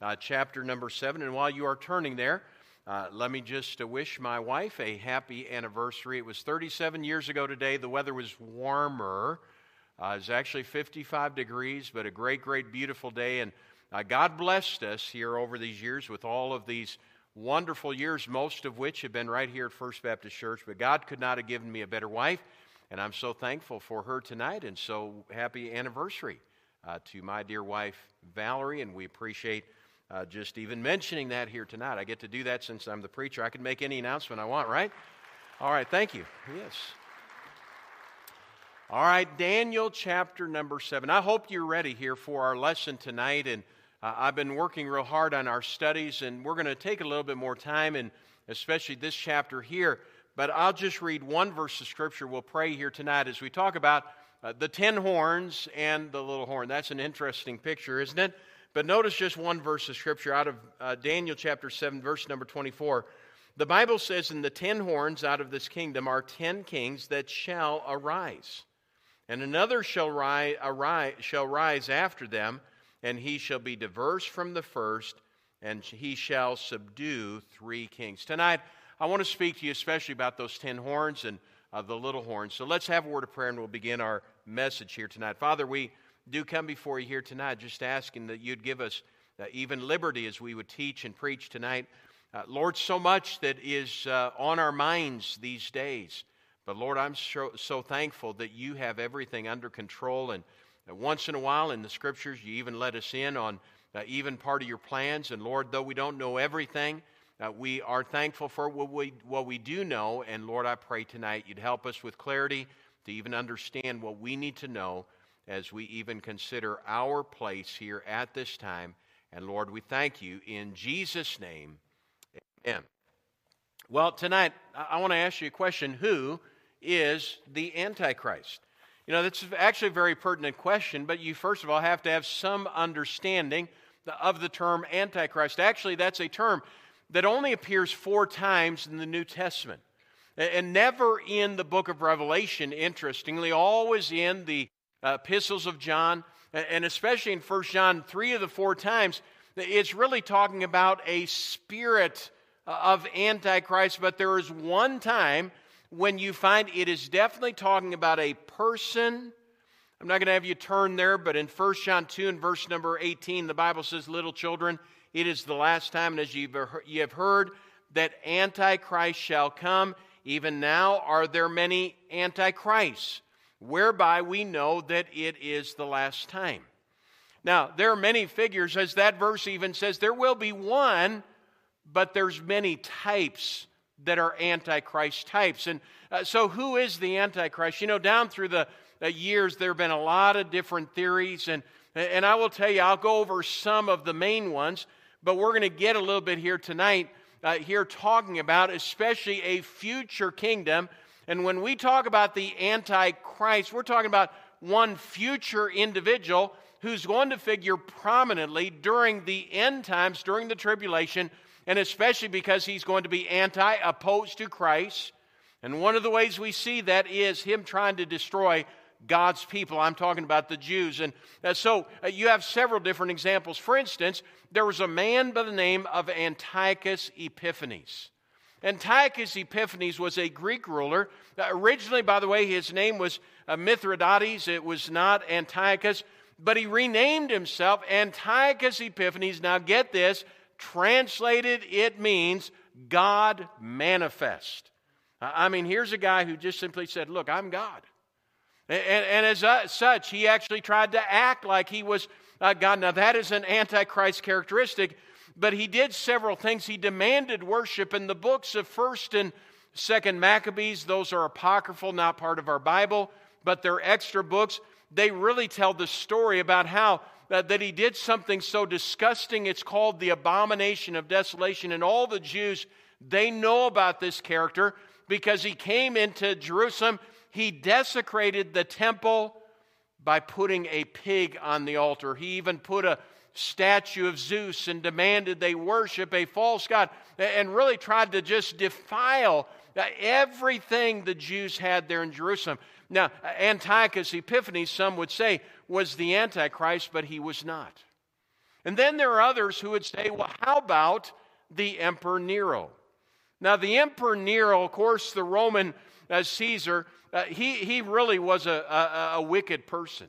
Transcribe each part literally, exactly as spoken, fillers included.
uh, chapter number seven. And while you are turning there, uh, let me just uh, wish my wife a happy anniversary. It was thirty-seven years ago today. The weather was warmer. Uh, it was actually fifty-five degrees, but a great, great, beautiful day. And uh, God blessed us here over these years with all of these wonderful years, most of which have been right here at First Baptist Church. But God could not have given me a better wife. And I'm so thankful for her tonight, and so happy anniversary uh, to my dear wife, Valerie, and we appreciate uh, just even mentioning that here tonight. I get to do that since I'm the preacher. I can make any announcement I want, right? All right, thank you. Yes. All right, Daniel chapter number seven. I hope you're ready here for our lesson tonight, and uh, I've been working real hard on our studies, and we're going to take a little bit more time, and especially this chapter here. But I'll just read one verse of Scripture. We'll pray here tonight as we talk about uh, the ten horns and the little horn. That's an interesting picture, isn't it? But notice just one verse of Scripture out of uh, Daniel chapter seven, verse number twenty-four. The Bible says, "And the ten horns out of this kingdom are ten kings that shall arise. And another shall rise, arise, shall rise after them, and he shall be diverse from the first, and he shall subdue three kings." Tonight, I want to speak to you especially about those ten horns and uh, the little horns. So let's have a word of prayer and we'll begin our message here tonight. Father, we do come before you here tonight just asking that you'd give us uh, even liberty as we would teach and preach tonight. Uh, Lord, so much that is uh, on our minds these days. But Lord, I'm so, so thankful that you have everything under control. And uh, once in a while in the Scriptures, you even let us in on uh, even part of your plans. And Lord, though we don't know everything, Uh, we are thankful for what we, what we do know, and Lord, I pray tonight you'd help us with clarity to even understand what we need to know as we even consider our place here at this time. And Lord, we thank you in Jesus' name. Amen. Well, tonight, I want to ask you a question. Who is the Antichrist? You know, that's actually a very pertinent question, but you first of all have to have some understanding of the term Antichrist. Actually, that's a term that only appears four times in the New Testament. And never in the book of Revelation, interestingly, always in the uh, epistles of John, and especially in First John, three of the four times, it's really talking about a spirit of Antichrist, but there is one time when you find it is definitely talking about a person. I'm not going to have you turn there, but in First John two and verse number eighteen, the Bible says, "Little children, it is the last time, and as you have heard, that Antichrist shall come. Even now are there many Antichrists, whereby we know that it is the last time." Now, there are many figures, as that verse even says, there will be one, but there's many types that are Antichrist types. And uh, so who is the Antichrist? You know, down through the uh, years, there have been a lot of different theories, and, and I will tell you, I'll go over some of the main ones. But we're going to get a little bit here tonight, uh, here talking about especially a future kingdom. And when we talk about the Antichrist, we're talking about one future individual who's going to figure prominently during the end times, during the tribulation, and especially because he's going to be anti, opposed to Christ. And one of the ways we see that is him trying to destroy God's people. I'm talking about the Jews. And uh, so uh, you have several different examples. For instance, there was a man by the name of Antiochus Epiphanes. Antiochus Epiphanes was a Greek ruler. Uh, originally, by the way, his name was uh, Mithridates. It was not Antiochus, but he renamed himself Antiochus Epiphanes. Now get this, translated it means God manifest. Uh, I mean, here's a guy who just simply said, look, I'm God. And, and as uh, such, he actually tried to act like he was uh, God. Now, that is an Antichrist characteristic, but he did several things. He demanded worship in the books of First and Second Maccabees. Those are apocryphal, not part of our Bible, but they're extra books. They really tell the story about how uh, that he did something so disgusting. It's called the abomination of desolation, and all the Jews, they know about this character because he came into Jerusalem. He desecrated the temple by putting a pig on the altar. He even put a statue of Zeus and demanded they worship a false god, and really tried to just defile everything the Jews had there in Jerusalem. Now, Antiochus Epiphanes, some would say, was the Antichrist, but he was not. And then there are others who would say, well, how about the Emperor Nero? Now, the Emperor Nero, of course, the Roman uh, Caesar, uh, he, he really was a, a, a wicked person.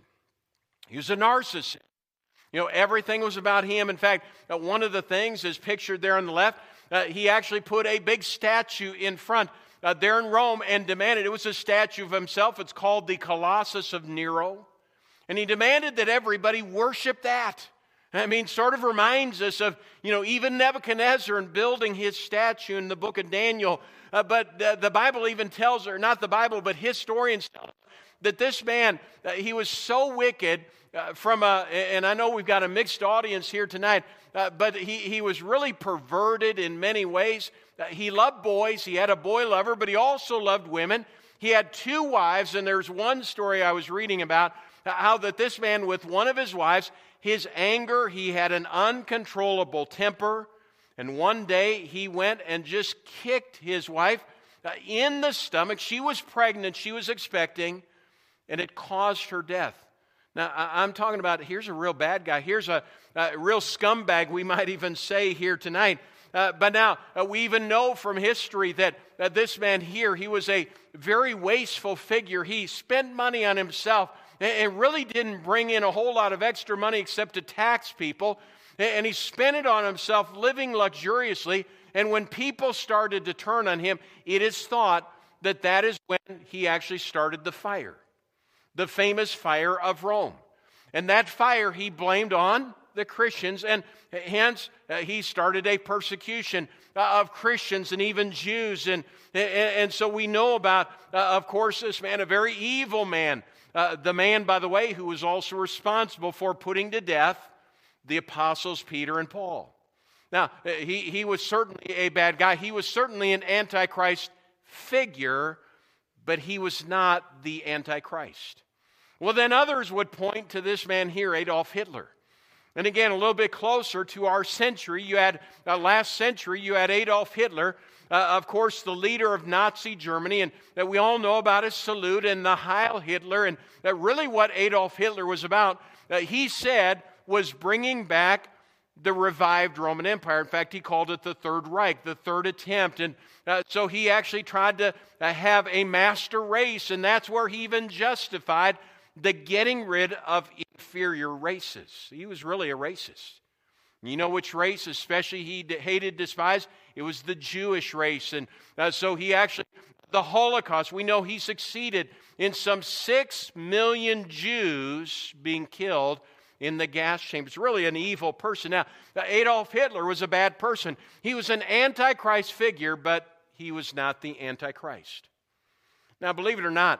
He was a narcissist. You know, everything was about him. In fact, uh, one of the things is pictured there on the left. Uh, he actually put a big statue in front uh, there in Rome and demanded, it was a statue of himself. It's called the Colossus of Nero. And he demanded that everybody worship that. I mean, sort of reminds us of, you know, even Nebuchadnezzar and building his statue in the book of Daniel. Uh, but the, the Bible even tells, or not the Bible, but historians tell us that this man, uh, he was so wicked uh, from a, and I know we've got a mixed audience here tonight, uh, but he, he was really perverted in many ways. Uh, he loved boys. He had a boy lover, but he also loved women. He had two wives, and there's one story I was reading about, uh, how that this man with one of his wives, his anger, he had an uncontrollable temper. And one day he went and just kicked his wife uh, in the stomach. She was pregnant, she was expecting, and it caused her death. Now, I, I'm talking about, here's a real bad guy. Here's a, a real scumbag, we might even say here tonight. Uh, but now, uh, we even know from history that uh, this man here, he was a very wasteful figure. He spent money on himself. It really didn't bring in a whole lot of extra money except to tax people. And he spent it on himself, living luxuriously. And when people started to turn on him, it is thought that that is when he actually started the fire, the famous fire of Rome. And that fire he blamed on the Christians, and hence uh, he started a persecution uh, of Christians and even Jews. And, and, and so we know about, uh, of course, this man, a very evil man. Uh, the man, by the way, who was also responsible for putting to death the apostles Peter and Paul. Now, he, he was certainly a bad guy. He was certainly an Antichrist figure, but he was not the Antichrist. Well, then others would point to this man here, Adolf Hitler. And again, a little bit closer to our century, you had, uh, last century, you had Adolf Hitler, Uh, of course, the leader of Nazi Germany, and that we all know about his salute and the Heil Hitler, and that really what Adolf Hitler was about, uh, he said, was bringing back the revived Roman Empire. In fact, he called it the Third Reich, the third attempt, and uh, so he actually tried to uh, have a master race, and that's where he even justified the getting rid of inferior races. He was really a racist. You know which race especially he hated, despised? It was the Jewish race. And uh, so he actually, the Holocaust, we know he succeeded in some six million Jews being killed in the gas chambers. Really an evil person. Now, Adolf Hitler was a bad person. He was an Antichrist figure, but he was not the Antichrist. Now, believe it or not,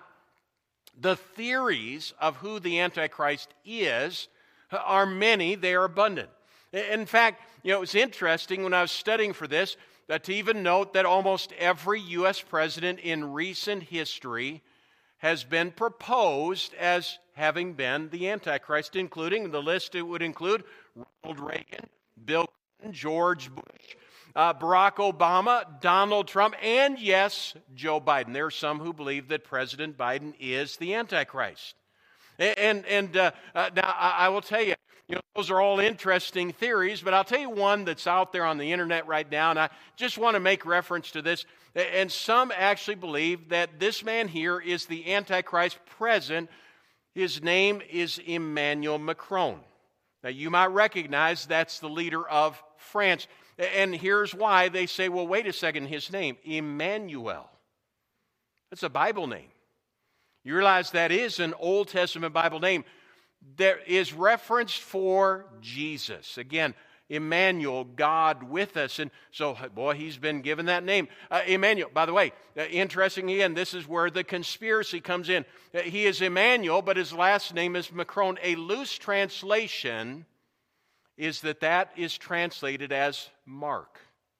the theories of who the Antichrist is are many. They are abundant. In fact, you know, it was interesting when I was studying for this uh, to even note that almost every U S president in recent history has been proposed as having been the Antichrist, including the list. It would include Ronald Reagan, Bill Clinton, George Bush, uh, Barack Obama, Donald Trump, and yes, Joe Biden. There are some who believe that President Biden is the Antichrist. And, and, and uh, uh, now I, I will tell you, You know, those are all interesting theories, but I'll tell you one that's out there on the internet right now, and I just want to make reference to this. And some actually believe that this man here is the Antichrist present. His name is Emmanuel Macron. Now, you might recognize that's the leader of France. And here's why they say, well, wait a second, his name, Emmanuel. That's a Bible name. You realize that is an Old Testament Bible name. There is reference for Jesus. Again, Emmanuel, God with us. And so, boy, he's been given that name. Uh, Emmanuel, by the way, uh, interesting again, this is where the conspiracy comes in. Uh, he is Emmanuel, but his last name is Macron. A loose translation is that that is translated as Mark.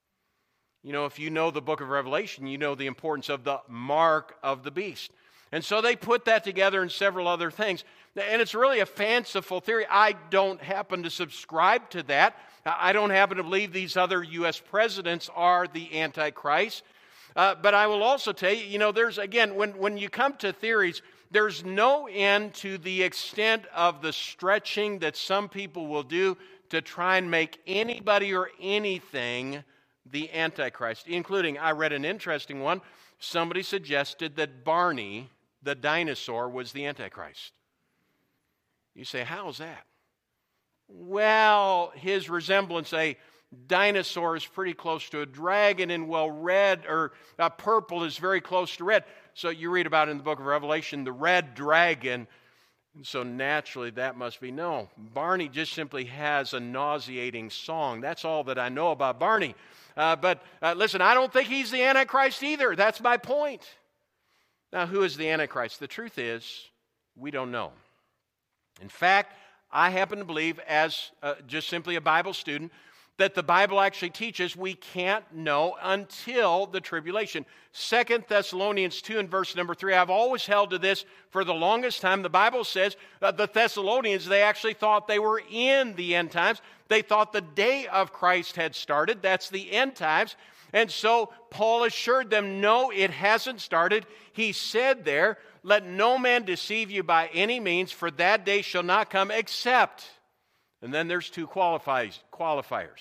You know, if you know the book of Revelation, you know the importance of the mark of the beast. And so they put that together and several other things. And it's really a fanciful theory. I don't happen to subscribe to that. I don't happen to believe these other U S presidents are the Antichrist. Uh, but I will also tell you, you know, there's, again, when, when you come to theories, there's no end to the extent of the stretching that some people will do to try and make anybody or anything the Antichrist, including, I read an interesting one, somebody suggested that Barney, the dinosaur, was the Antichrist. You say, how is that? Well, his resemblance, a dinosaur, is pretty close to a dragon, and well, red or uh, purple is very close to red. So you read about in the book of Revelation, the red dragon. And so naturally that must be no. Barney just simply has a nauseating song. That's all that I know about Barney. Uh, but uh, listen, I don't think he's the Antichrist either. That's my point. Now, who is the Antichrist? The truth is, we don't know. In fact, I happen to believe, as uh, just simply a Bible student, that the Bible actually teaches we can't know until the tribulation. Second Thessalonians two and verse number three, I've always held to this for the longest time. The Bible says that the Thessalonians, they actually thought they were in the end times. They thought the day of Christ had started. That's the end times. And so Paul assured them, no, it hasn't started. He said there, let no man deceive you by any means, for that day shall not come except. And then there's two qualifies, qualifiers.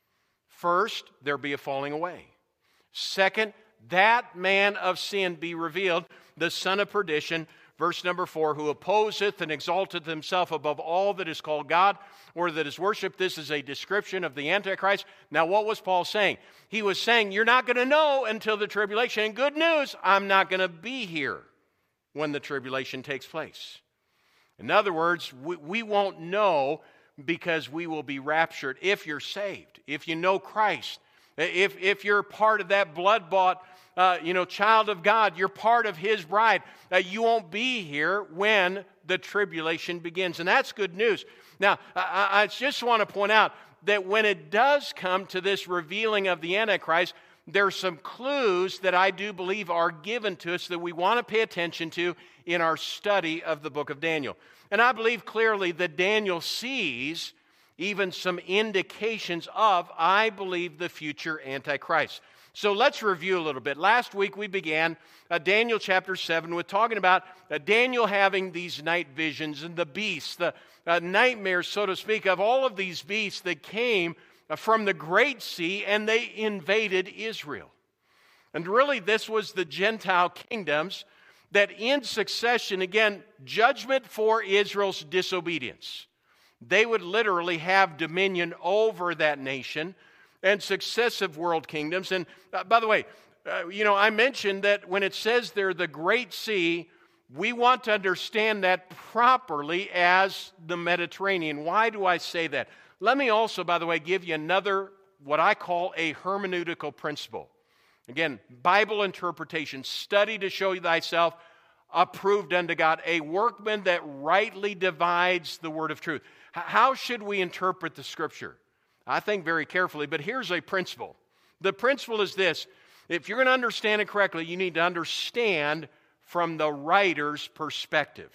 First, there be a falling away. Second, that man of sin be revealed, the son of perdition, verse number four, who opposeth and exalteth himself above all that is called God or that is worshipped. This is a description of the Antichrist. Now, what was Paul saying? He was saying, you're not going to know until the tribulation. And good news, I'm not going to be here when the tribulation takes place. In other words, we, we won't know because we will be raptured if you're saved, if you know Christ, if, if you're part of that blood-bought uh, you know, child of God, you're part of His bride. Uh, you won't be here when the tribulation begins, and that's good news. Now, I, I just want to point out that when it does come to this revealing of the Antichrist, there's some clues that I do believe are given to us that we want to pay attention to in our study of the book of Daniel. And I believe clearly that Daniel sees even some indications of, I believe, the future Antichrist. So let's review a little bit. Last week we began uh, Daniel chapter seven with talking about uh, Daniel having these night visions and the beasts, the uh, nightmares, so to speak, of all of these beasts that came uh, from the Great Sea, and they invaded Israel. And really this was the Gentile kingdoms that in succession, again, judgment for Israel's disobedience. They would literally have dominion over that nation and successive world kingdoms. And uh, by the way, uh, you know, I mentioned that when it says there, the Great Sea, we want to understand that properly as the Mediterranean. Why do I say that? Let me also, by the way, give you another, what I call a hermeneutical principle. Again, Bible interpretation, study to show thyself approved unto God, a workman that rightly divides the word of truth. H- how should we interpret the Scripture? I think very carefully, but here's a principle. The principle is this: if you're going to understand it correctly, you need to understand from the writer's perspective.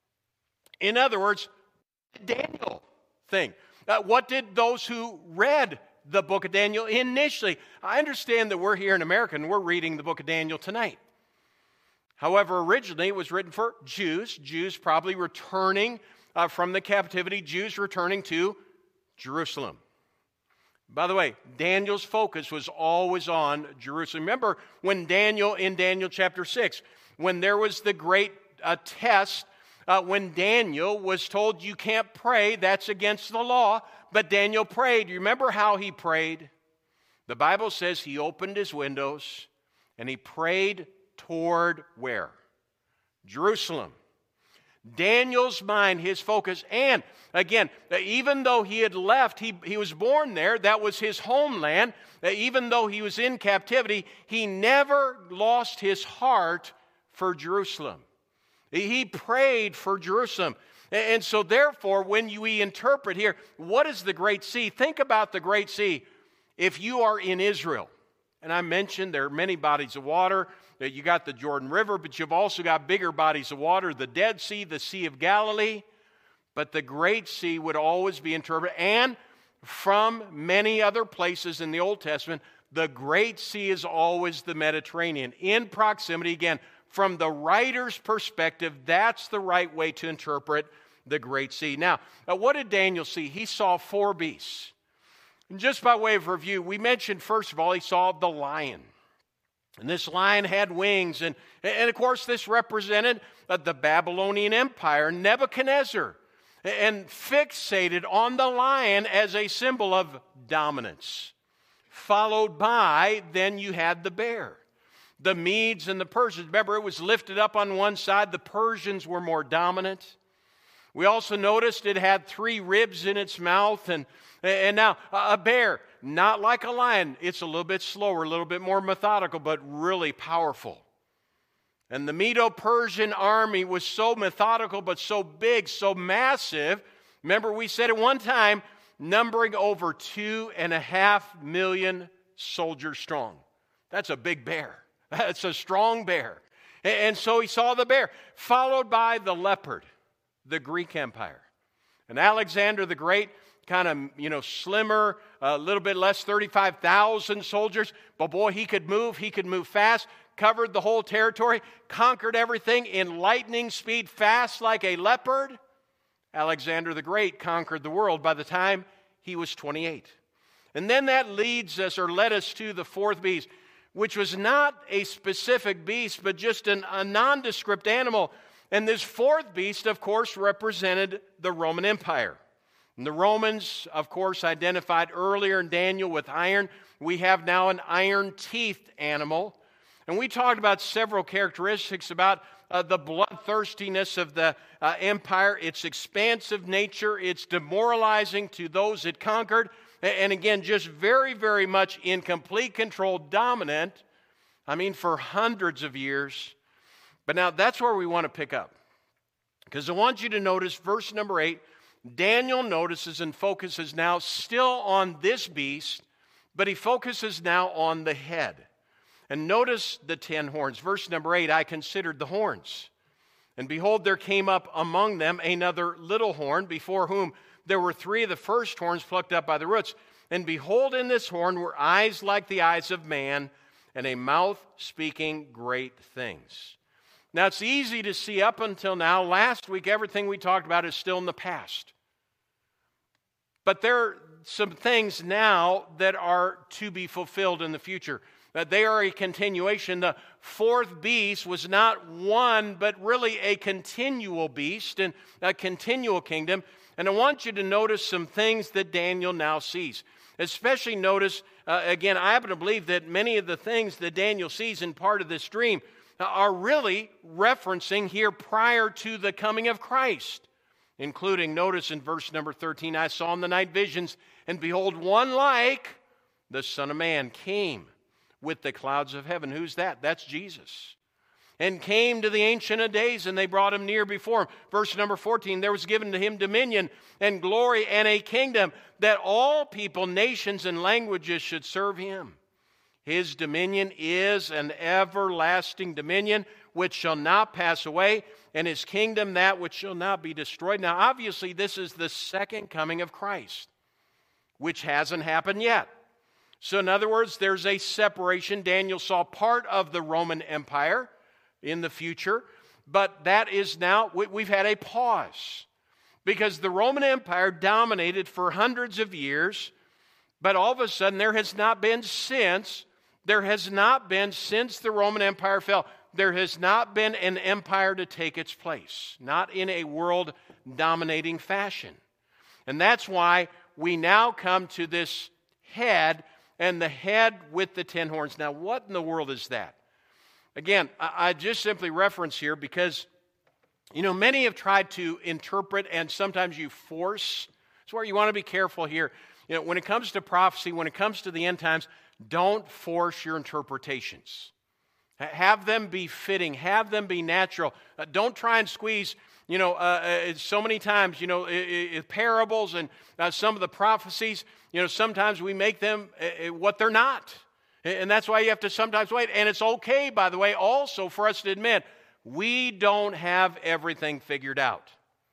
In other words, Daniel thing. Uh, what did those who read the book of Daniel initially? I understand that we're here in America and we're reading the book of Daniel tonight. However, originally it was written for Jews, Jews probably returning uh, from the captivity, Jews returning to Jerusalem. By the way, Daniel's focus was always on Jerusalem. Remember when Daniel, in Daniel chapter six, when there was the great uh, test, uh, when Daniel was told you can't pray, that's against the law, but Daniel prayed. You remember how he prayed? The Bible says he opened his windows and he prayed toward where? Jerusalem. Daniel's mind, his focus, and again, even though he had left, he, he was born there, that was his homeland, even though he was in captivity, he never lost his heart for Jerusalem. He prayed for Jerusalem. And so therefore, when we interpret here, what is the Great Sea? Think about the Great Sea. If you are in Israel, and I mentioned there are many bodies of water. You got the Jordan River, but you've also got bigger bodies of water, the Dead Sea, the Sea of Galilee. But the Great Sea would always be interpreted. And from many other places in the Old Testament, the Great Sea is always the Mediterranean. In proximity, again, from the writer's perspective, that's the right way to interpret the great sea. Now, uh, what did Daniel see? He saw four beasts. And just by way of review, we mentioned, first of all, he saw the lion. And this lion had wings. And, and of course, this represented uh, the Babylonian Empire, Nebuchadnezzar, and fixated on the lion as a symbol of dominance. Followed by, then you had the bear. The Medes and the Persians. Remember, it was lifted up on one side. The Persians were more dominant. We also noticed it had three ribs in its mouth. And, and now, a bear, not like a lion. It's a little bit slower, a little bit more methodical, but really powerful. And the Medo-Persian army was so methodical, but so big, so massive. Remember, we said at one time, numbering over two and a half million soldiers strong. That's a big bear. That's a strong bear. And so he saw the bear, followed by the leopard, the Greek Empire. And Alexander the Great, kind of, you know, slimmer, a little bit less, thirty-five thousand soldiers. But boy, he could move, he could move fast, covered the whole territory, conquered everything in lightning speed, fast like a leopard. Alexander the Great conquered the world by the time he was twenty-eight. And then that leads us, or led us to the fourth beast, which was not a specific beast, but just an, a nondescript animal. And this fourth beast, of course, represented the Roman Empire. And the Romans, of course, identified earlier in Daniel with iron. We have now an iron-teethed animal. And we talked about several characteristics about uh, the bloodthirstiness of the uh, empire, its expansive nature, its demoralizing to those it conquered, and again, just very, very much in complete control, dominant, I mean, for hundreds of years. But now that's where we want to pick up. Because I want you to notice verse number eight, Daniel notices and focuses now still on this beast, but he focuses now on the head. And notice the ten horns. Verse number eight, I considered the horns. And behold, there came up among them another little horn, before whom there were three of the first horns plucked up by the roots. And behold, in this horn were eyes like the eyes of man, and a mouth speaking great things. Now, it's easy to see up until now. Last week, everything we talked about is still in the past. But there are some things now that are to be fulfilled in the future. That they are a continuation. The fourth beast was not one, but really a continual beast and a continual kingdom. And I want you to notice some things that Daniel now sees. Especially notice, uh, again, I happen to believe that many of the things that Daniel sees in part of this dream are really referencing here prior to the coming of Christ. Including, notice in verse number thirteen, I saw in the night visions, and behold, one like the Son of Man came with the clouds of heaven. Who's that? That's Jesus. And came to the Ancient of Days, and they brought him near before him. Verse number fourteen, there was given to him dominion and glory and a kingdom, that all people, nations, and languages should serve him. His dominion is an everlasting dominion which shall not pass away, and his kingdom that which shall not be destroyed. Now, obviously, this is the second coming of Christ, which hasn't happened yet. So, in other words, there's a separation. Daniel saw part of the Roman Empire in the future, but that is now, we've had a pause. Because the Roman Empire dominated for hundreds of years, but all of a sudden there has not been since, there has not been since the Roman Empire fell, there has not been an empire to take its place, not in a world-dominating fashion. And that's why we now come to this head, and the head with the ten horns. Now, what in the world is that? Again, I, I just simply reference here because, you know, many have tried to interpret, and sometimes you force. That's where you want to be careful here. You know, when it comes to prophecy, when it comes to the end times, don't force your interpretations. Have them be fitting. Have them be natural. Uh, don't try and squeeze, you know, uh, uh, so many times, you know, uh, uh, parables and uh, some of the prophecies, you know, sometimes we make them uh, what they're not. And that's why you have to sometimes wait. And it's okay, by the way, also for us to admit, we don't have everything figured out.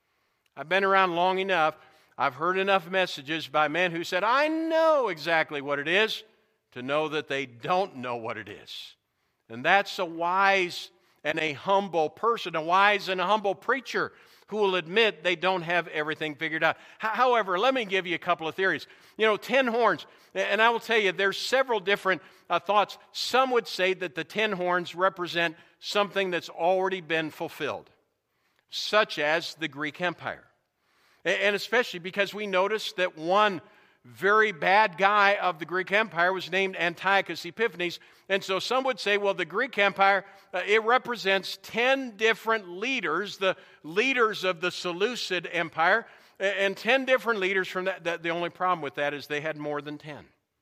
I've been around long enough. I've heard enough messages by men who said, I know exactly what it is, to know that they don't know what it is. And that's a wise and a humble person, a wise and a humble preacher who will admit they don't have everything figured out. H- however, let me give you a couple of theories. You know, ten horns, and I will tell you there's several different uh, thoughts. Some would say that the ten horns represent something that's already been fulfilled, such as the Greek Empire. And especially because we notice that one very bad guy of the Greek Empire was named Antiochus Epiphanes. And so some would say, well, the Greek Empire, uh, it represents ten different leaders, the leaders of the Seleucid Empire, and ten different leaders from that. that the only problem with that is they had more than ten.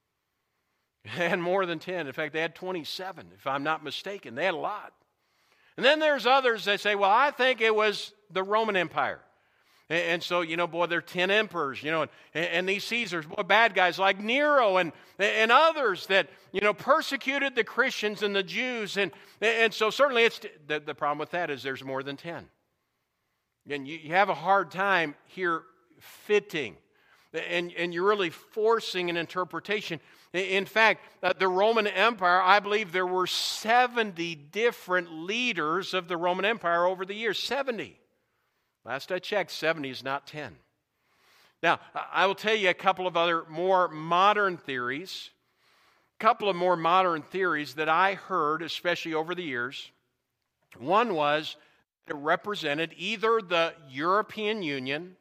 They had more than ten. In fact, they had twenty-seven, if I'm not mistaken. They had a lot. And then there's others that say, well, I think it was the Roman Empire. And so, you know, boy, there are ten emperors, you know, and, and these Caesars, boy, bad guys like Nero and, and others that, you know, persecuted the Christians and the Jews. And, and so certainly it's, the, the problem with that is there's more than ten. And you, you have a hard time here fitting, and, and you're really forcing an interpretation. In fact, uh, the Roman Empire, I believe there were seventy different leaders of the Roman Empire over the years, seventy. Last I checked, seventy is not ten. Now, I will tell you a couple of other more modern theories, a couple of more modern theories that I heard, especially over the years. One was it represented either the European Union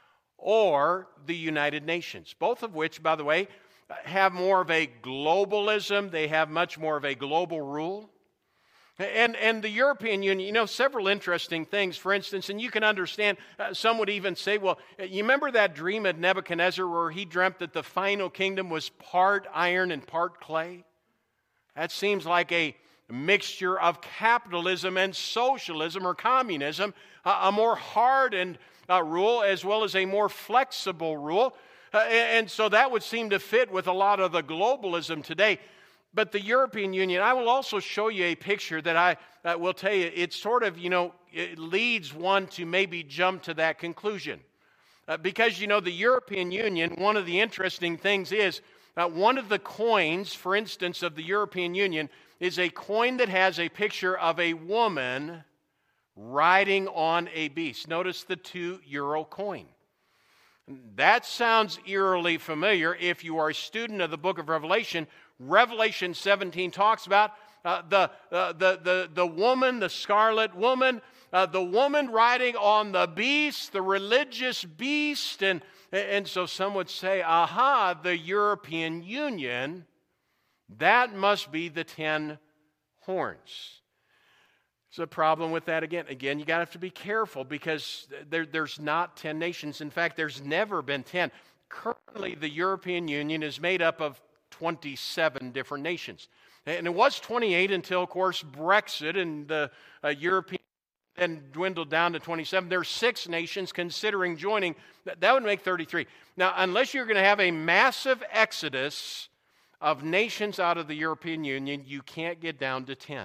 or the United Nations, both of which, by the way, have more of a globalism. They have much more of a global rule. And, and the European Union, you know, several interesting things. For instance, and you can understand, uh, some would even say, well, you remember that dream of Nebuchadnezzar where he dreamt that the final kingdom was part iron and part clay? That seems like a mixture of capitalism and socialism or communism, uh, a more hardened uh, rule as well as a more flexible rule. Uh, and, and so that would seem to fit with a lot of the globalism today. But the European Union, I will also show you a picture that I uh, will tell you, it sort of, you know, it leads one to maybe jump to that conclusion. Uh, because, you know, the European Union, one of the interesting things is, uh, one of the coins, for instance, of the European Union is a coin that has a picture of a woman riding on a beast. Notice the two euro coin. That sounds eerily familiar if you are a student of the book of Revelation. Revelation seventeen talks about uh, the, uh, the, the, the woman, the scarlet woman, uh, the woman riding on the beast, the religious beast. And, and so some would say, aha, the European Union, that must be the ten horns. There's a problem with that again. Again, you got to have to be careful because there, there's not ten nations. In fact, there's never been ten. Currently, the European Union is made up of twenty-seven different nations. And it was twenty-eight until, of course, Brexit and the uh, European then dwindled down to twenty-seven. There are six nations considering joining. That would make thirty-three. Now, unless you're going to have a massive exodus of nations out of the European Union, you can't get down to ten.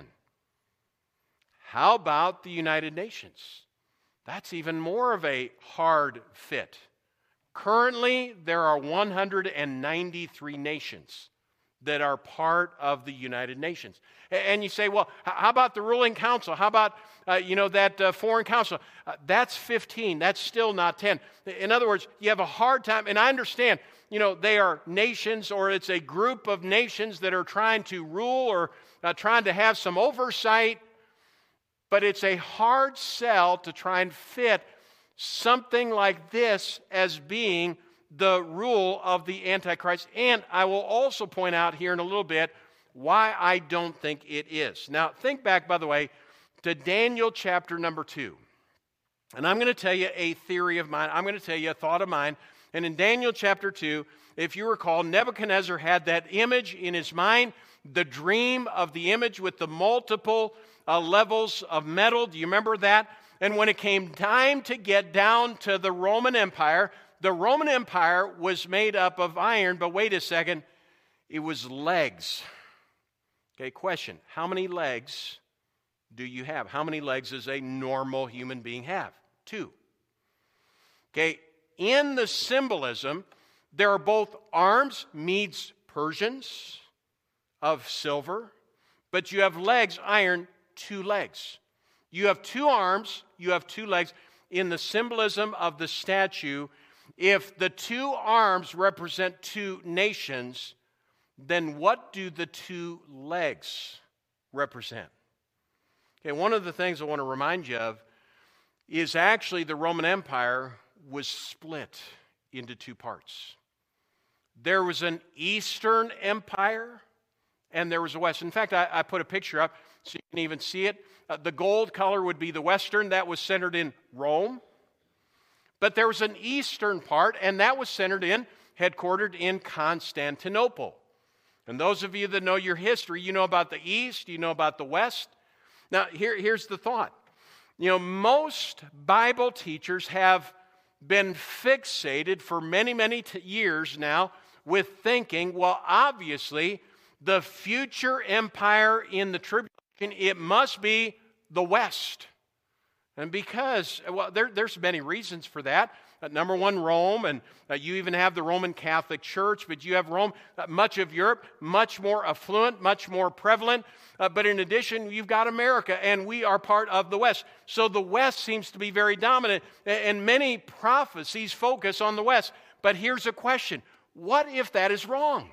How about the United Nations? That's even more of a hard fit. Currently, there are one hundred ninety-three nations that are part of the United Nations. And you say, well, how about the ruling council? How about, uh, you know, that uh, foreign council? Uh, that's fifteen. That's still not ten. In other words, you have a hard time, and I understand, you know, they are nations or it's a group of nations that are trying to rule or uh, trying to have some oversight, but it's a hard sell to try and fit something like this as being the rule of the Antichrist. And I will also point out here in a little bit why I don't think it is. Now, think back, by the way, to Daniel chapter number two. And I'm going to tell you a theory of mine. I'm going to tell you a thought of mine. And in Daniel chapter two, if you recall, Nebuchadnezzar had that image in his mind, the dream of the image with the multiple uh, levels of metal. Do you remember that? And when it came time to get down to the Roman Empire, the Roman Empire was made up of iron, but wait a second, it was legs. Okay, question, how many legs do you have? How many legs does a normal human being have? Two. Okay, in the symbolism, there are both arms, Medes, Persians, of silver, but you have legs, iron, two legs. You have two arms, you have two legs. in the symbolism of the statue, if the two arms represent two nations, then what do the two legs represent? Okay, one of the things I want to remind you of is actually the Roman Empire was split into two parts. There was an Eastern Empire and there was a West. In fact, I, I put a picture up so you can even see it. Uh, the gold color would be the Western. That was centered in Rome. But there was an Eastern part, and that was centered in, headquartered in Constantinople. And those of you that know your history, you know about the East, you know about the West. Now, here, here's the thought. You know, most Bible teachers have been fixated for many, many t- years now with thinking, well, obviously, the future empire in the tribulation, it must be the West. And because, well, there, there's many reasons for that. Uh, number one, Rome, and uh, you even have the Roman Catholic Church, but you have Rome, uh, much of Europe, much more affluent, much more prevalent. Uh, but in addition, you've got America, and we are part of the West. So the West seems to be very dominant, and many prophecies focus on the West. But here's a question. What if that is wrong?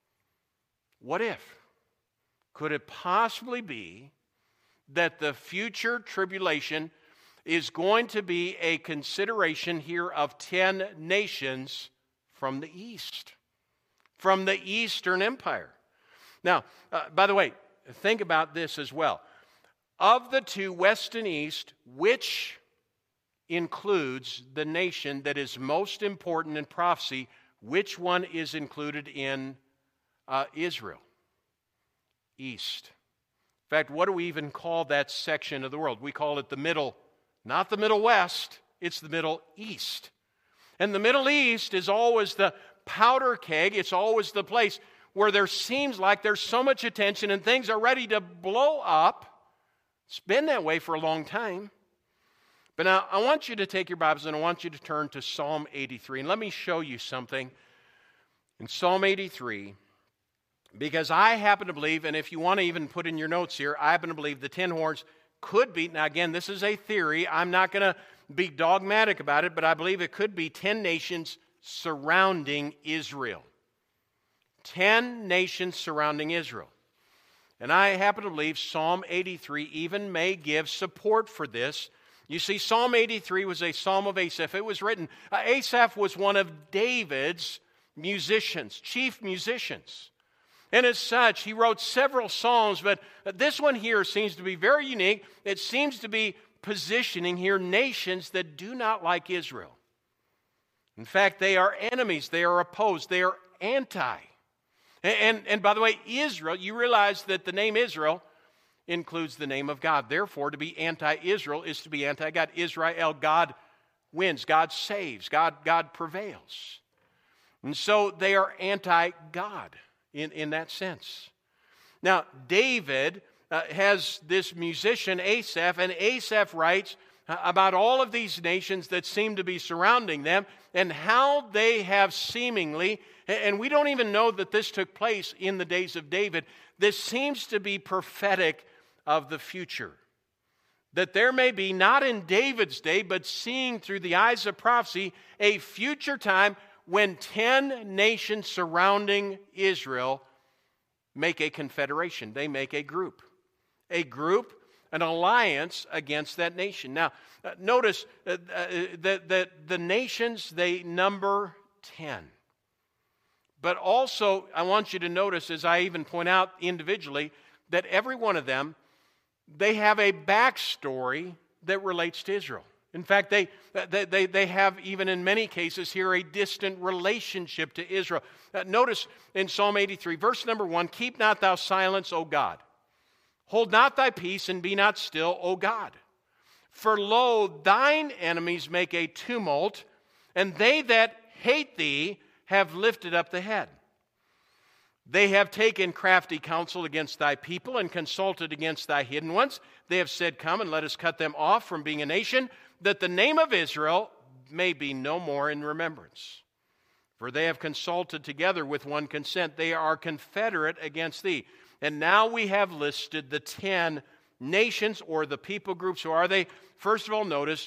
What if? Could it possibly be that the future tribulation is going to be a consideration here of ten nations from the East, from the Eastern Empire? Now, uh, by the way, think about this as well. Of the two, West and East, which includes the nation that is most important in prophecy? Which one is included in uh, Israel? East. In fact, what do we even call that section of the world? We call it the Middle, not the Middle West, it's the Middle East. And the Middle East is always the powder keg, it's always the place where there seems like there's so much attention and things are ready to blow up. It's been that way for a long time. But now I want you to take your Bibles and I want you to turn to Psalm eighty-three. And let me show you something in Psalm eighty-three. Because I happen to believe, and if you want to even put in your notes here, I happen to believe the ten horns could be, now again, this is a theory. I'm not going to be dogmatic about it, but I believe it could be ten nations surrounding Israel. Ten nations surrounding Israel. And I happen to believe Psalm eighty-three even may give support for this. You see, Psalm eighty-three was a psalm of Asaph. It was written, uh, Asaph was one of David's musicians, chief musicians. And as such, he wrote several psalms, but this one here seems to be very unique. It seems to be positioning here nations that do not like Israel. In fact, they are enemies, they are opposed, they are anti. And, and, and by the way, Israel, you realize that the name Israel includes the name of God. Therefore, to be anti-Israel is to be anti-God. Israel, God wins, God saves, God, God prevails. And so they are anti-God. In, in that sense. Now, David uh, has this musician, Asaph, and Asaph writes uh, about all of these nations that seem to be surrounding them and how they have seemingly, and we don't even know that this took place in the days of David, this seems to be prophetic of the future. That there may be, not in David's day, but seeing through the eyes of prophecy, a future time when ten nations surrounding Israel make a confederation. They make a group. A group, an alliance against that nation. Now, uh, notice uh, uh, that, that the nations, they number ten. But also, I want you to notice, as I even point out individually, that every one of them, they have a backstory that relates to Israel. In fact, they, they, they have, even in many cases here, a distant relationship to Israel. Uh, notice in Psalm eighty-three, verse number one, keep not thou silence, O God. Hold not thy peace, and be not still, O God. For lo, thine enemies make a tumult, and they that hate thee have lifted up the head. They have taken crafty counsel against thy people, and consulted against thy hidden ones. They have said, come and let us cut them off from being a nation, that the name of Israel may be no more in remembrance. For they have consulted together with one consent. They are confederate against thee. And now we have listed the ten nations or the people groups. Who are they? First of all, notice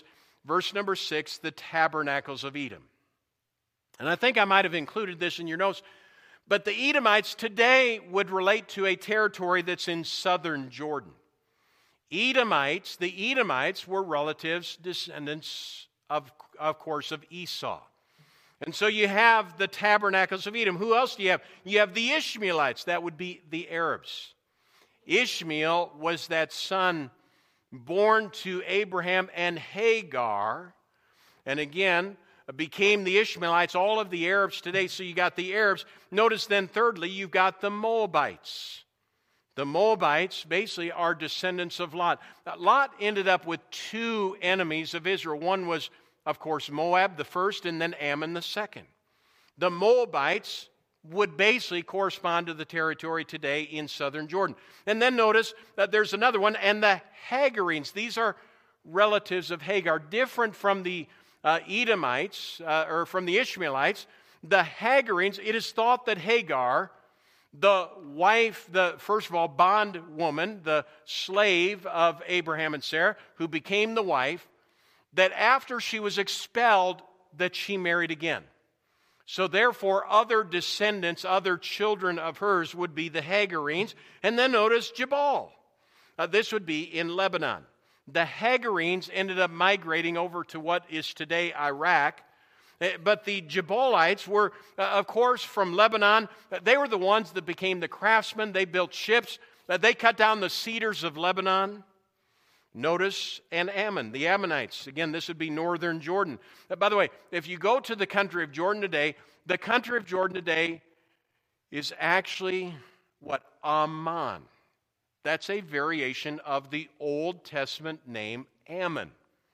verse number six, the tabernacles of Edom. And I think I might have included this in your notes, but the Edomites today would relate to a territory that's in southern Jordan. Edomites, the Edomites were relatives, descendants of, of course, of Esau. And so you have the tabernacles of Edom. Who else do you have? You have the Ishmaelites. That would be the Arabs. Ishmael was that son born to Abraham and Hagar. And again, became the Ishmaelites, all of the Arabs today. So you got the Arabs. Notice then, thirdly, you've got the Moabites. The Moabites basically are descendants of Lot. Now, Lot ended up with two enemies of Israel. One was, of course, Moab, the first, and then Ammon, the second. The Moabites would basically correspond to the territory today in southern Jordan. And then notice that there's another one, and the Hagarenes. These are relatives of Hagar, different from the uh, Edomites, uh, or from the Ishmaelites. The Hagarenes, it is thought that Hagar, the wife, the first of all, bondwoman, the slave of Abraham and Sarah, who became the wife, that after she was expelled, that she married again. So therefore, other descendants, other children of hers would be the Hagarenes. And then notice Jabal. Uh, this would be in Lebanon. The Hagarenes ended up migrating over to what is today Iraq. But the Jabalites were, uh, of course, from Lebanon. They were the ones that became the craftsmen. They built ships. Uh, they cut down the cedars of Lebanon. Notice, and Ammon, the Ammonites. Again, this would be northern Jordan. Uh, by the way, if you go to the country of Jordan today, the country of Jordan today is actually what? Ammon. That's a variation of the Old Testament name Ammon.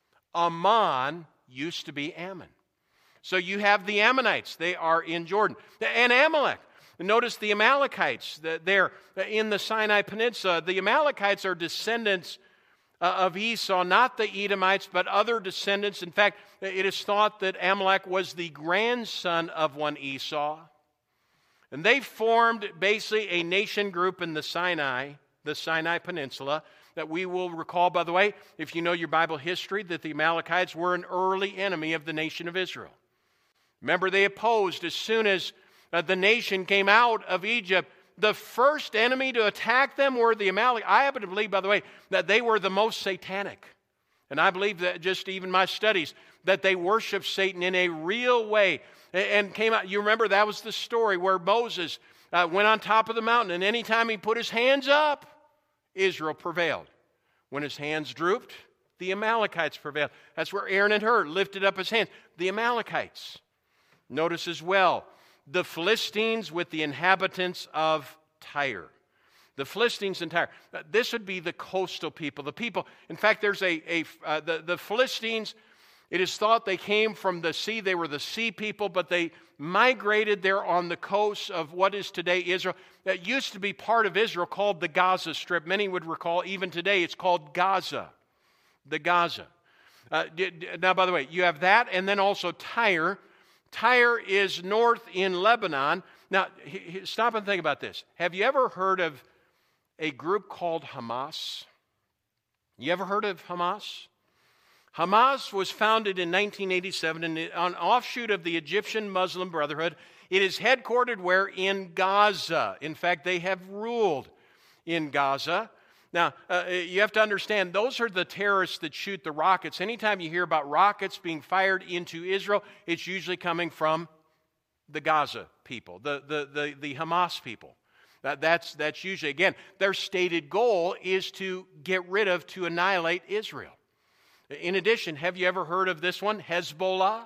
Ammon used to be Ammon. So you have the Ammonites. They are in Jordan. And Amalek. Notice the Amalekites. They're in the Sinai Peninsula. The Amalekites are descendants of Esau, not the Edomites, but other descendants. In fact, it is thought that Amalek was the grandson of one Esau. And they formed basically a nation group in the Sinai, the Sinai Peninsula, that we will recall, by the way, if you know your Bible history, that the Amalekites were an early enemy of the nation of Israel. Remember, they opposed as soon as uh, the nation came out of Egypt. The first enemy to attack them were the Amalekites. I happen to believe, by the way, that they were the most satanic. And I believe that just even my studies, that they worshiped Satan in a real way. And came out, you remember that was the story where Moses uh, went on top of the mountain, and anytime he put his hands up, Israel prevailed. When his hands drooped, the Amalekites prevailed. That's where Aaron and Hur lifted up his hands. The Amalekites. Notice as well, the Philistines with the inhabitants of Tyre. The Philistines and Tyre. This would be the coastal people. The people, in fact, there's a, a uh, the, the Philistines, it is thought they came from the sea. They were the sea people, but they migrated there on the coast of what is today Israel. That used to be part of Israel called the Gaza Strip. Many would recall, even today, it's called Gaza. The Gaza. Uh, now, by the way, you have that, and then also Tyre. Tyre is north in Lebanon. Now, stop and think about this. Have you ever heard of a group called Hamas? You ever heard of Hamas? Hamas was founded in nineteen eighty-seven, and an offshoot of the Egyptian Muslim Brotherhood. It is headquartered where? In Gaza. In fact, they have ruled in Gaza. Now, uh, you have to understand, those are the terrorists that shoot the rockets. Anytime you hear about rockets being fired into Israel, it's usually coming from the Gaza people, the, the, the, the Hamas people. That, that's, that's usually, again, their stated goal is to get rid of, to annihilate Israel. In addition, have you ever heard of this one, Hezbollah?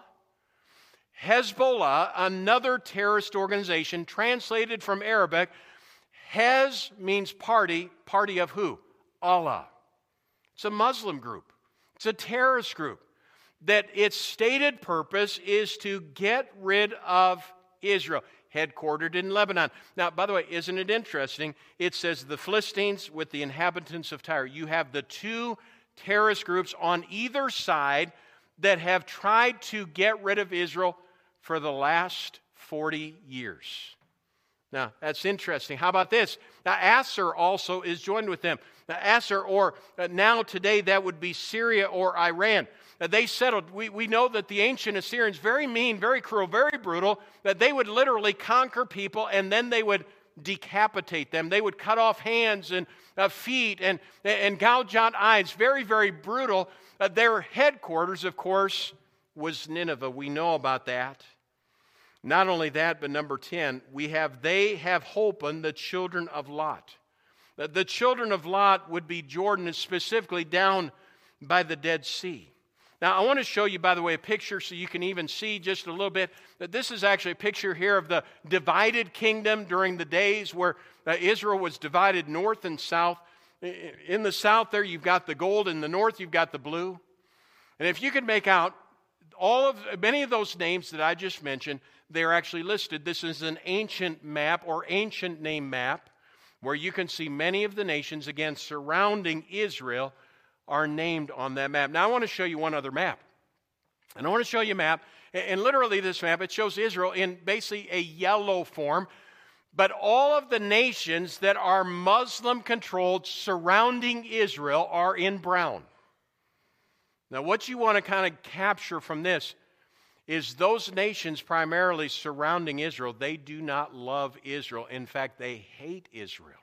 Hezbollah, another terrorist organization, translated from Arabic. Hez means party. Party of who? Allah. It's a Muslim group. It's a terrorist group. That its stated purpose is to get rid of Israel, headquartered in Lebanon. Now, by the way, isn't it interesting? It says the Philistines with the inhabitants of Tyre. You have the two terrorist groups on either side that have tried to get rid of Israel for the last forty years. Now, that's interesting. How about this? Now, Assur also is joined with them. Now, Assur, or uh, now today, that would be Syria or Iran. Uh, they settled. We, we know that the ancient Assyrians, very mean, very cruel, very brutal, that they would literally conquer people and then they would decapitate them. They would cut off hands and uh, feet and, and gouge out eyes. Very, very brutal. Uh, their headquarters, of course, was Nineveh. We know about that. Not only that, but number ten, we have, they have holpen the children of Lot. The, the children of Lot would be Jordan, and specifically down by the Dead Sea. Now, I want to show you, by the way, a picture so you can even see just a little bit that this is actually a picture here of the divided kingdom during the days where uh, Israel was divided north and south. In the south there, you've got the gold. In the north, you've got the blue. And if you could make out all of many of those names that I just mentioned, they're actually listed. This is an ancient map or ancient name map where you can see many of the nations, again, surrounding Israel are named on that map. Now, I want to show you one other map. And I want to show you a map. And literally this map, it shows Israel in basically a yellow form. But all of the nations that are Muslim-controlled surrounding Israel are in brown. Now, what you want to kind of capture from this is those nations primarily surrounding Israel, they do not love Israel. In fact, they hate Israel.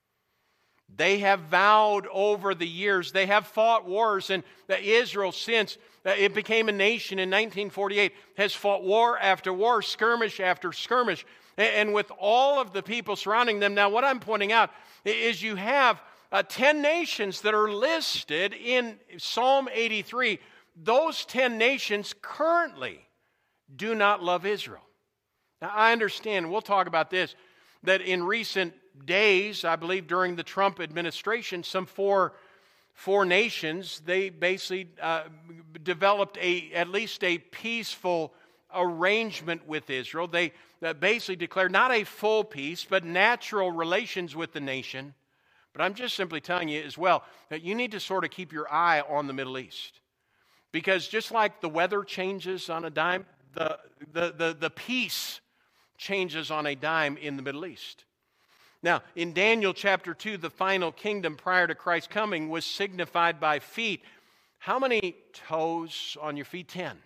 They have vowed over the years, they have fought wars, and Israel, since it became a nation in nineteen forty-eight, has fought war after war, skirmish after skirmish, and with all of the people surrounding them. Now, what I'm pointing out is you have uh, ten nations that are listed in Psalm eighty-three. Those ten nations currently do not love Israel. Now, I understand, we'll talk about this, that in recent days, I believe during the Trump administration, some four, four nations, they basically uh, developed a at least a peaceful arrangement with Israel. They uh, basically declared not a full peace, but natural relations with the nation. But I'm just simply telling you as well that you need to sort of keep your eye on the Middle East. Because just like the weather changes on a dime, the, the, the, the peace changes on a dime in the Middle East. Now, in Daniel chapter two, the final kingdom prior to Christ's coming was signified by feet. How many toes on your feet? Ten.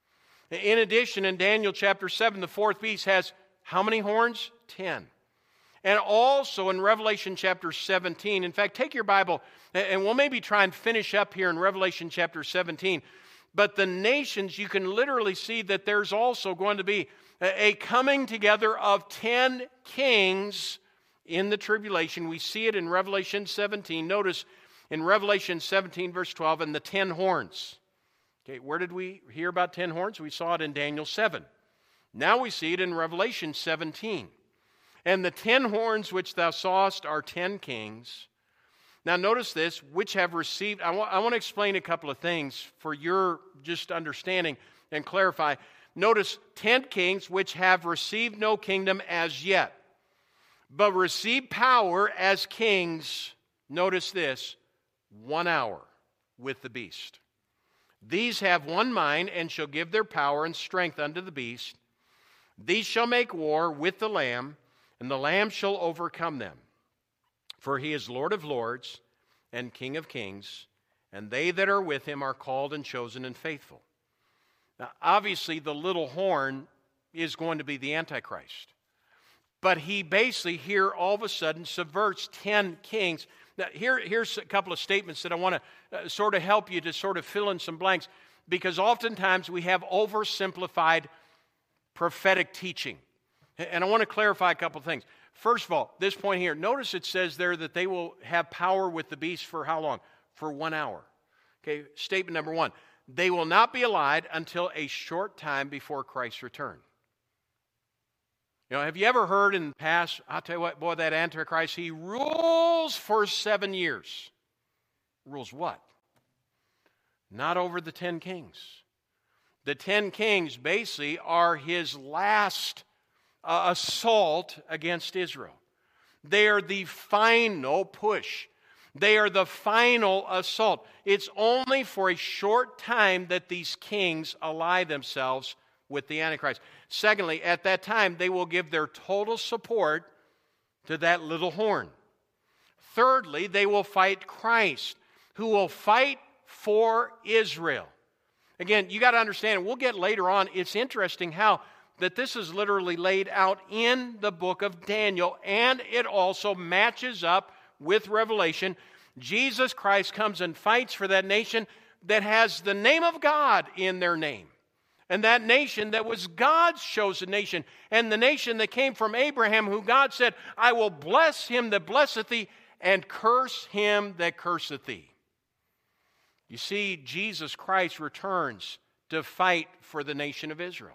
In addition, in Daniel chapter seven, the fourth beast has how many horns? Ten. And also in Revelation chapter seventeen, in fact, take your Bible, and we'll maybe try and finish up here in Revelation chapter seventeen. But the nations, you can literally see that there's also going to be a coming together of ten kings in the tribulation. We see it in Revelation seventeen. Notice in Revelation seventeen, verse twelve, and the ten horns. Okay, where did we hear about ten horns? We saw it in Daniel seven. Now we see it in Revelation seventeen. And the ten horns which thou sawest are ten kings. Now notice this, which have received, I want, I want to explain a couple of things for your just understanding and clarify. Notice, ten kings which have received no kingdom as yet, but receive power as kings, notice this, one hour with the beast. These have one mind and shall give their power and strength unto the beast. These shall make war with the Lamb, and the Lamb shall overcome them. For he is Lord of lords and King of kings, and they that are with him are called and chosen and faithful. Now, obviously, the little horn is going to be the Antichrist. But he basically here all of a sudden subverts ten kings. Now, here, here's a couple of statements that I want to uh, sort of help you to sort of fill in some blanks, because oftentimes we have oversimplified prophetic teaching. And I want to clarify a couple of things. First of all, this point here, notice it says there that they will have power with the beast for how long? For one hour. Okay, statement number one. They will not be alive until a short time before Christ's return. You know, have you ever heard in the past, I'll tell you what, boy, that Antichrist, he rules for seven years. Rules what? Not over the ten kings. The ten kings basically are his last uh, assault against Israel. They are the final push. They are the final assault. It's only for a short time that these kings ally themselves with the Antichrist. Secondly, at that time, they will give their total support to that little horn. Thirdly, they will fight Christ, who will fight for Israel. Again, you got to understand, we'll get later on, it's interesting how that this is literally laid out in the book of Daniel, and it also matches up with Revelation. Jesus Christ comes and fights for that nation that has the name of God in their name. And that nation that was God's chosen nation, and the nation that came from Abraham, who God said, I will bless him that blesseth thee, and curse him that curseth thee. You see, Jesus Christ returns to fight for the nation of Israel.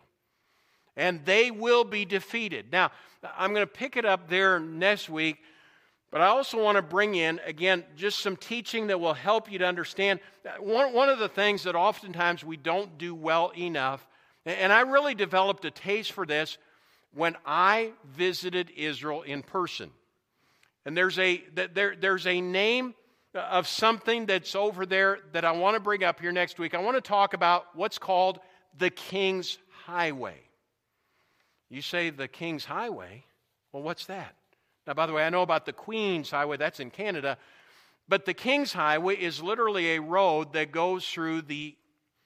And they will be defeated. Now, I'm going to pick it up there next week, but I also want to bring in, again, just some teaching that will help you to understand. One, one of the things that oftentimes we don't do well enough, and I really developed a taste for this when I visited Israel in person. And there's a, there, there's a name of something that's over there that I want to bring up here next week. I want to talk about what's called the King's Highway. You say the King's Highway? Well, what's that? Now, by the way, I know about the Queen's Highway. That's in Canada. But the King's Highway is literally a road that goes through the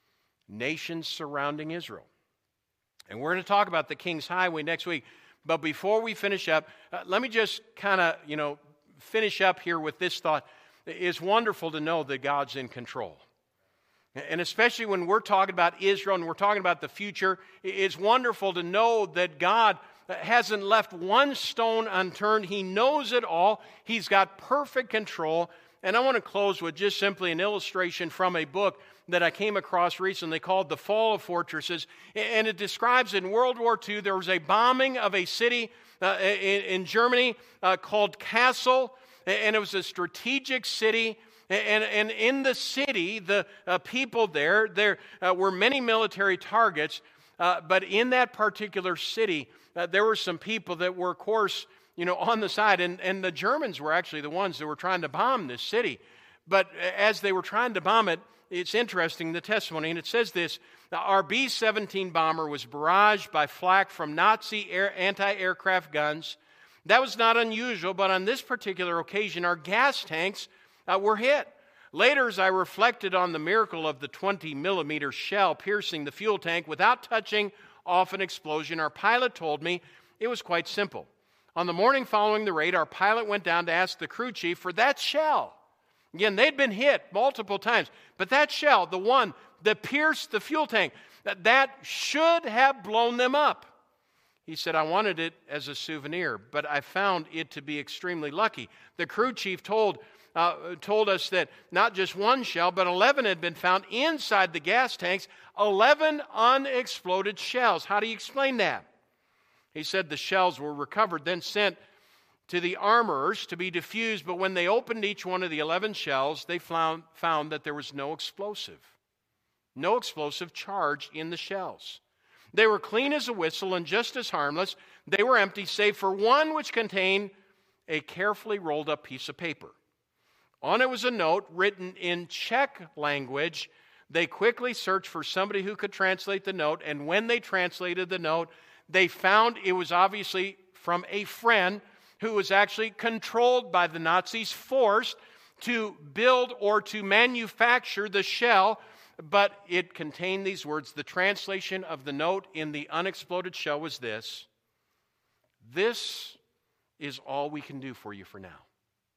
nations surrounding Israel. And we're going to talk about the King's Highway next week. But before we finish up, uh, let me just kind of, you know, finish up here with this thought. It's wonderful to know that God's in control. And especially when we're talking about Israel and we're talking about the future, it's wonderful to know that God hasn't left one stone unturned. He knows it all. He's got perfect control. And I want to close with just simply an illustration from a book that I came across recently called The Fall of Fortresses. And it describes in World War Two, there was a bombing of a city uh, in, in Germany uh, called Kassel. And it was a strategic city. And, and in the city, the uh, people there, there uh, were many military targets. Uh, but in that particular city, uh, there were some people that were, of course, you know, on the side. And, and the Germans were actually the ones that were trying to bomb this city. But as they were trying to bomb it, it's interesting, the testimony. And it says this, our B seventeen bomber was barraged by flak from Nazi air, anti-aircraft guns. That was not unusual, but on this particular occasion, our gas tanks uh, were hit. Later, as I reflected on the miracle of the twenty millimeter shell piercing the fuel tank without touching off an explosion, our pilot told me it was quite simple. On the morning following the raid, our pilot went down to ask the crew chief for that shell. Again, they'd been hit multiple times, but that shell, the one that pierced the fuel tank, that, that should have blown them up. He said, I wanted it as a souvenir, but I found it to be extremely lucky. The crew chief told uh, told us that not just one shell, but eleven had been found inside the gas tanks, eleven unexploded shells. How do you explain that? He said the shells were recovered, then sent to the armorers to be diffused, but when they opened each one of the eleven shells, they found, found that there was no explosive, no explosive charge in the shells. They were clean as a whistle and just as harmless. They were empty, save for one which contained a carefully rolled up piece of paper. On it was a note written in Czech language. They quickly searched for somebody who could translate the note, and when they translated the note, they found it was obviously from a friend who was actually controlled by the Nazis, forced to build or to manufacture the shell. But it contained these words. The translation of the note in the unexploded shell was this: this is all we can do for you for now.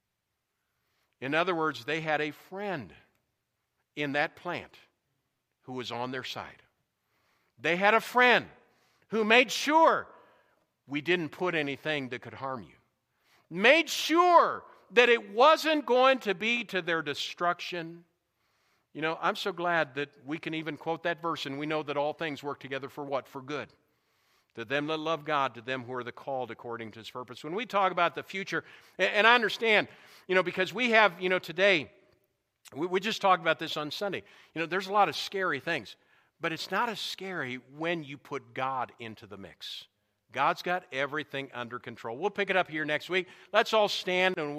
In other words, they had a friend in that plant who was on their side. They had a friend who made sure we didn't put anything that could harm you. Made sure that it wasn't going to be to their destruction. You know, I'm so glad that we can even quote that verse, and we know that all things work together for what? For good. To them that love God, to them who are the called according to His purpose. When we talk about the future, and I understand, you know, because we have, you know, today, we, we just talked about this on Sunday. You know, there's a lot of scary things, but it's not as scary when you put God into the mix. God's got everything under control. We'll pick it up here next week. Let's all stand and